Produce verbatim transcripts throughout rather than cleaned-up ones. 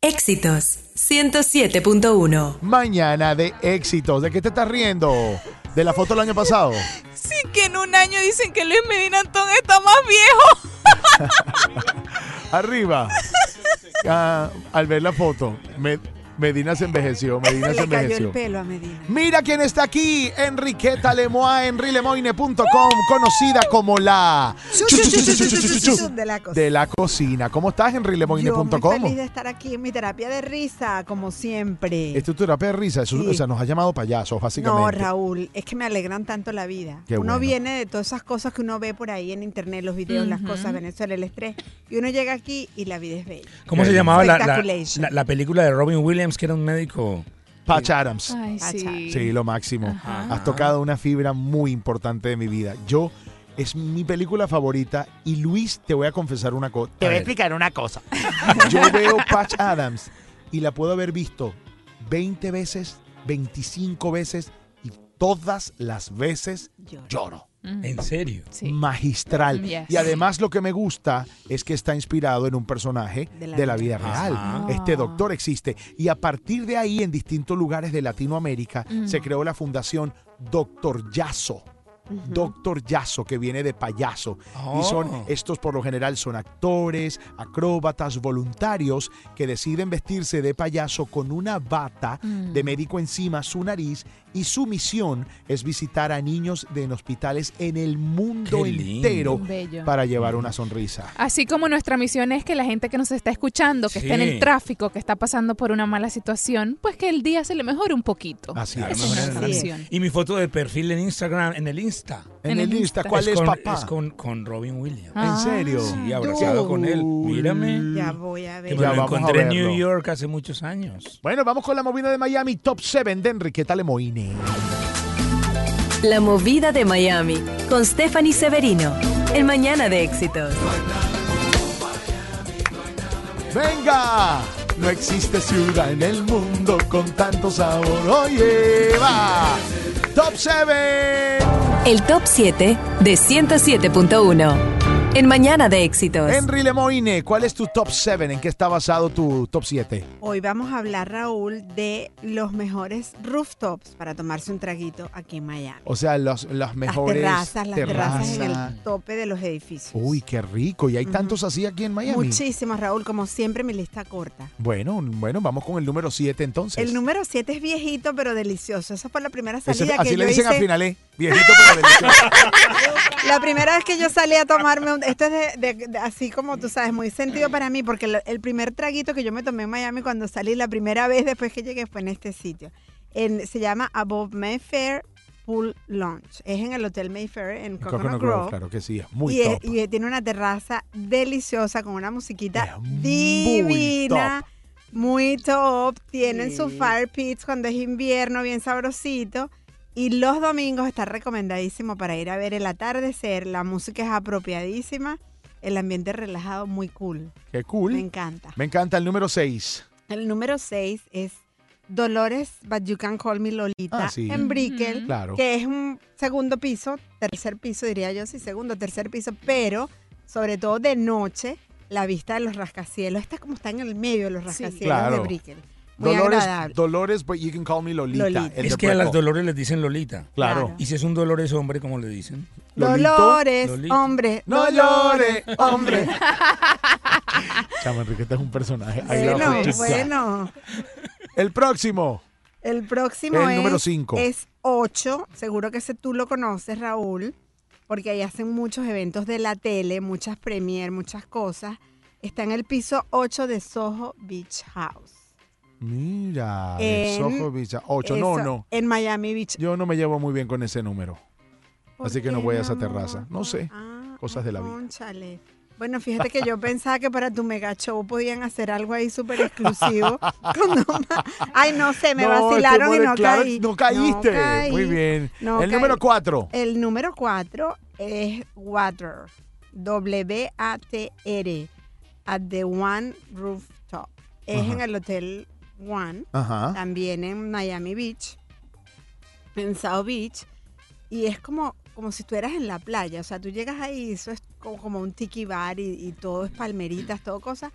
Éxitos ciento siete punto uno. Mañana de éxitos. ¿De qué te estás riendo? ¿De la foto del año pasado? Sí, que en un año dicen que Luis Medina Antón está más viejo. Arriba. Ah, al ver la foto, me... Medina se envejeció, Medina se, se le envejeció. cayó el pelo a Medina. Mira quién está aquí, Enriqueta Lemoine, henry lemoine punto com, conocida como la de la cocina. de la cocina. ¿Cómo estás, henry lemoine punto com? Yo muy feliz de estar aquí en mi terapia de risa, como siempre. ¿Es tu terapia de risa? Eso, Sí. O sea, nos ha llamado payasos, básicamente. No, Raúl, es que me alegran tanto la vida. Qué uno bueno. viene de todas esas cosas que uno ve por ahí en internet, los videos, las Ujú. cosas, Venezuela, el estrés, y uno llega aquí y la vida es bella. ¿Cómo se llamaba la, la, Spectaculation. la, la película de Robin Williams, que era un médico? Patch Adams. Ay, sí. Sí, lo máximo. Ajá. Has tocado una fibra muy importante de mi vida. Yo, es mi película favorita y Luis, te voy a confesar una cosa. Te voy a explicar una cosa. Yo veo Patch Adams y la puedo haber visto veinte veces, veinticinco veces y todas las veces Lloro. lloro. ¿En serio? Sí. Magistral. Yes. Y además lo que me gusta es que está inspirado en un personaje de De la, la vida vida real. Ajá. Este doctor existe. Y a partir de ahí, en distintos lugares de Latinoamérica, Mm. se creó la fundación Doctor Yaso. Doctor Yaso, que viene de payaso. Oh. Y son, estos por lo general son actores, acróbatas, voluntarios que deciden vestirse de payaso con una bata Mm. de médico encima su nariz, y su misión es visitar a niños de en hospitales en el mundo Qué lindo. entero Bello. para llevar una sonrisa. Así como nuestra misión es que la gente que nos está escuchando, que Sí. está en el tráfico, que está pasando por una mala situación, pues que el día se le mejore un poquito. Así Claro, es. Esa es mejor nuestra en- misión. Y mi foto de perfil en Instagram, en el Insta. En En el el Insta, Insta. ¿cuál es, con, papá? Es con, con Robin Williams. ¿En Ah. serio? Sí, abrazado con él. Mírame. Ya voy a ver. Que me Ya lo vamos a encontré en verlo. New York hace muchos años. Bueno, vamos con la movida de Miami, Top siete de Enriqueta Lemoine. La movida de Miami con Stephanie Severino. En Mañana de Éxitos. ¡Venga! No existe ciudad en el mundo con tanto sabor. ¡Oye, va! Top siete. El top siete de ciento siete punto uno. En Mañana de Éxitos. Henry Lemoine, ¿cuál es tu top siete? ¿En qué está basado tu top siete? Hoy vamos a hablar, Raúl, de los mejores rooftops para tomarse un traguito aquí en Miami. O sea, los, las mejores las terrazas, las terrazas en terrazas. el tope de los edificios. Uy, qué rico. ¿Y hay Ujú. tantos así aquí en Miami? Muchísimos, Raúl, como siempre mi lista corta. Bueno, bueno, vamos con el número siete entonces. El número siete es viejito pero delicioso. Esa fue la primera Ese- salida así que le yo dicen hice. a Finalé, viejito pero delicioso. La primera vez que yo salí a tomarme un, esto es de, de- de- así como tú sabes, muy sentido para mí, porque lo- el primer traguito que yo me tomé en Miami cuando salí la primera vez después que llegué fue en este sitio. En- se llama Above Mayfair Pool Lounge. Es en el Hotel Mayfair en Coconut, Coconut Grove. Grove, claro que sí, es muy y, top. es- y tiene una terraza deliciosa con una musiquita Es muy divina. Muy top. Tienen Sí. sus fire pits cuando es invierno, bien sabrosito. Y los domingos está recomendadísimo para ir a ver el atardecer. La música es apropiadísima. El ambiente relajado, muy cool. Qué cool. Me Me, encanta. encanta el número seis. El número seis es Dolores, But You Can Call Me Lolita, Ah, sí. en Brickell, Claro. que es un segundo piso, tercer piso diría yo, sí, segundo, tercer piso, pero sobre todo de noche, la vista de los rascacielos, esta como está en el medio de los rascacielos Claro. de Brickell. Muy Dolores, agradable. Dolores, but you can call me Lolita. Lolita. el Es de que a las Preco. Dolores les dicen Lolita. Claro. Claro. Y si es un Dolores hombre, ¿cómo le dicen? Lolito, Dolores, Lolito. hombre, No Dolores, llore, hombre. Chama, Enriqueta es un personaje. I love Bueno, it. bueno. El próximo. El próximo El es, número cinco. es ocho. Seguro que ese tú lo conoces, Raúl, porque ahí hacen muchos eventos de la tele, muchas premier, muchas cosas. Está en el piso ocho de Soho Beach House. Mira, de En- Soho Beach. Ocho, no, Eso, no. En Miami Beach. Yo no me llevo muy bien con ese número. ¿Por así que no qué, voy a mi esa amor? terraza. No sé. Ah, Cosas de la vida. cónchale. Bueno, fíjate que yo pensaba que para tu mega show podían hacer algo ahí súper exclusivo. Con no ma- Ay, no sé, me No, vacilaron este, y bueno, no claro, caí. No caíste. No caí. Muy bien. No el caí. número cuatro. El número cuatro es Water. W A T R. At the One Rooftop. Es Ajá. en el Hotel One. Ajá. También en Miami Beach. En South Beach. Y es como, como si estuvieras en la playa. O sea, tú llegas ahí y eso es como, como un tiki bar y, y todo es palmeritas, todo cosas.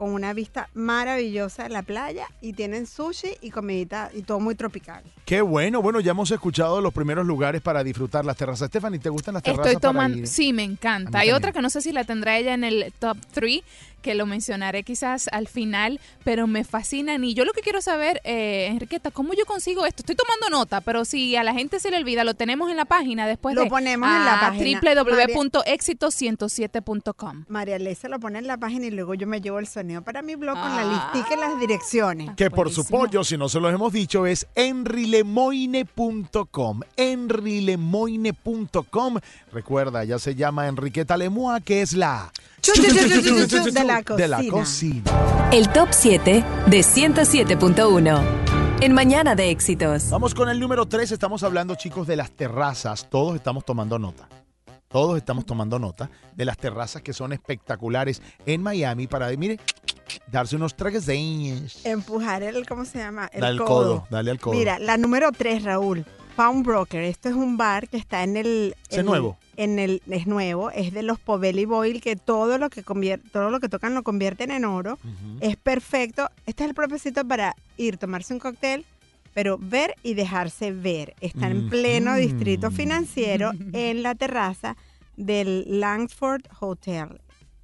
con una vista maravillosa de la playa y tienen sushi y comidita y todo muy tropical. Qué bueno. Bueno, ya hemos escuchado los primeros lugares para disfrutar las terrazas. Stephanie, ¿te gustan las terrazas? Estoy para tomando, ir? sí, me A encanta. mí Hay también. otra que no sé si la tendrá ella en el top tres, que lo mencionaré quizás al final, pero me fascinan. Y yo lo que quiero saber, eh, Enriqueta, ¿cómo yo consigo esto? Estoy tomando nota, pero si a la gente se le olvida, lo tenemos en la página después Lo de ponemos en la página. doble u doble u doble u punto éxito ciento siete punto com. María Elisa lo pone en la página y luego yo me llevo el sonido para mi blog con la Ah. listica y las direcciones. Que por su Buenísimo. pollo, si no se los hemos dicho, es enrilemoine punto com. enrilemoine punto com. Recuerda, ya se llama Enriqueta Lemoine, que es la... Chu, chu, chu, chu, chu, chu, chu, de la de la cocina. cocina. El top siete de ciento siete punto uno. En Mañana de Éxitos. Vamos con el número tres. Estamos hablando, chicos, de las terrazas. Todos estamos tomando nota. Todos estamos tomando nota de las terrazas que son espectaculares en Miami para, mire, darse unos tragueseños. Empujar el, ¿cómo se llama? El Dale al codo. codo, dale al codo. Mira, la número tres, Raúl. Pawnbroker. Esto es un bar que está en el... ¿Es en- nuevo? En el, es nuevo. Es de los Poveli Boyle, que todo lo que convier- todo lo que tocan lo convierten en oro. Ujú. Es perfecto. Este es el propósito para ir, tomarse un cóctel, pero ver y dejarse ver. Está en pleno Ujú. distrito financiero en la terraza del Langsford Hotel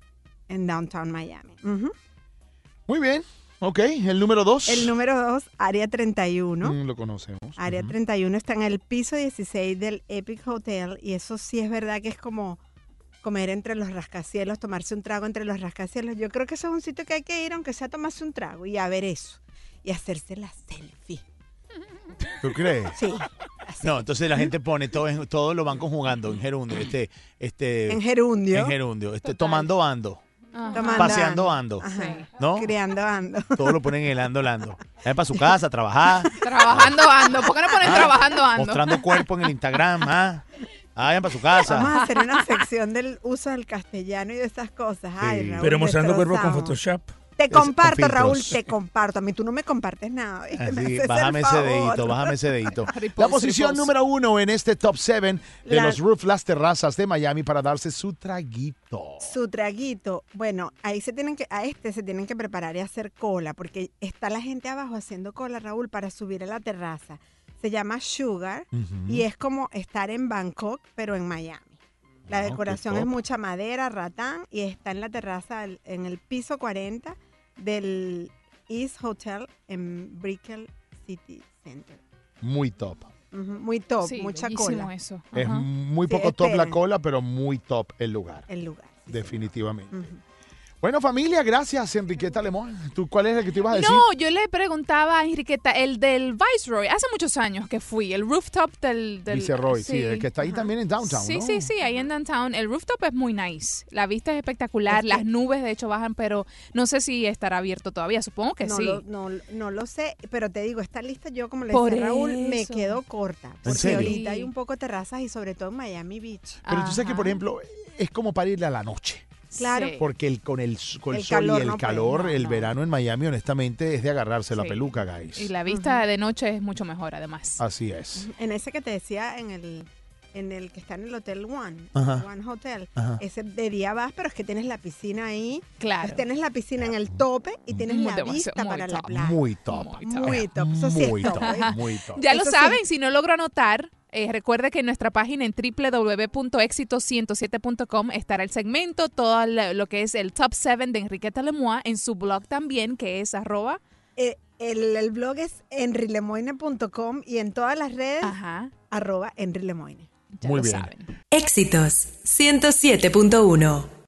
en Downtown Miami. Ujú. Muy bien. Ok, el número dos. El número dos, Área treinta y uno. Mm, lo conocemos. Área Ujú. treinta y uno está en el piso dieciséis del Epic Hotel y eso sí es verdad que es como comer entre los rascacielos, tomarse un trago entre los rascacielos. Yo creo que eso es un sitio que hay que ir, aunque sea tomarse un trago y a ver eso y hacerse la selfie. ¿Tú crees? Sí, No, entonces la gente pone todo, en- todo lo van conjugando en gerundio, este, este, en gerundio. en gerundio, este, Total. tomando ando, Ajá. Tomando paseando ando, Ajá. Sí. ¿no? Criando ando. Todo lo ponen en el ando, el ando. Vayan para su casa, a trabajar, Trabajando ando. ¿Por qué no ponen Ah, trabajando ando? mostrando cuerpo en el Instagram, ¿ah? Ah, vayan para su casa. Vamos a hacer una sección del uso del castellano y de esas cosas. Ay, Sí. Raúl, Pero mostrando cuerpo con destrozamos. Photoshop. Te Es- con comparto, filtros. Raúl, te comparto. A mí tú no me compartes nada. ¿viste? Me Así, haces el bájame ese favor. dedito, bájame ese dedito. Repost, La posición repost. número uno en este top siete de La- los roof, las terrazas de Miami para darse su traguito. Su traguito. Bueno, ahí se tienen que, a este se tienen que preparar y hacer cola, porque está la gente abajo haciendo cola, Raúl, para subir a la terraza. Se llama Sugar Ujú. y es como estar en Bangkok, pero en Miami. La Wow, qué decoración top. es mucha madera, ratán, y está en la terraza, del- en el piso cuarenta del East Hotel en Brickell City Center. Muy top. Ujú, muy top, Sí, mucha bellísimo cola eso. Es Ajá. muy Sí, poco top la esperen. cola, pero muy top el lugar. el lugar. sí, Definitivamente. señor. Ujú. Bueno, familia, gracias, Enriqueta Lemón. ¿Tú cuál es el que te ibas a decir? No, yo le preguntaba a Enriqueta, el del Viceroy, hace muchos años que fui, el rooftop del... del Viceroy, sí, el que está ahí Ajá. también en Downtown, Sí, ¿no? sí, sí, ahí en Downtown. El rooftop es muy nice. La vista es espectacular. Es que- Las nubes, de hecho, bajan, pero no sé si estará abierto todavía. Supongo que no, sí. lo, no, no lo sé, pero te digo, esta lista yo, como le Por decía a Raúl, me eso. quedo corta. ¿En Porque serio? ahorita hay Sí. un poco de terrazas y sobre todo en Miami Beach. Pero tú sabes que, por Ajá. ejemplo, es como para irle a la noche. Claro. Sí. Porque el, con el, con el El sol calor y el no puede, calor, no, el no. verano en Miami, honestamente, es de agarrarse la Sí. peluca, guys. Y la vista de noche es mucho mejor, además. Así es. En ese que te decía, en el en el que está en el Hotel One, Ajá. One Hotel, Ajá. ese de día vas, pero es que tienes la piscina ahí. Claro. Pues tienes la piscina en el tope y tienes Muy la demasiado- vista muy para la top. playa. Muy top. Muy top. Muy top. Eso sí es Muy top, top. ¿eh? Muy top. Ya lo Eso sí. saben, si no logro anotar, eh, recuerde que en nuestra página en doble u doble u doble u punto éxito ciento siete punto com estará el segmento, todo la- lo que es el top siete de Enriqueta Lemoine, en su blog también, que es arroba. Eh, el, el blog es enrilemoine punto com y en todas las redes, Ajá, arroba enrilemoine. ya Muy lo bien. saben. Éxitos ciento siete punto uno.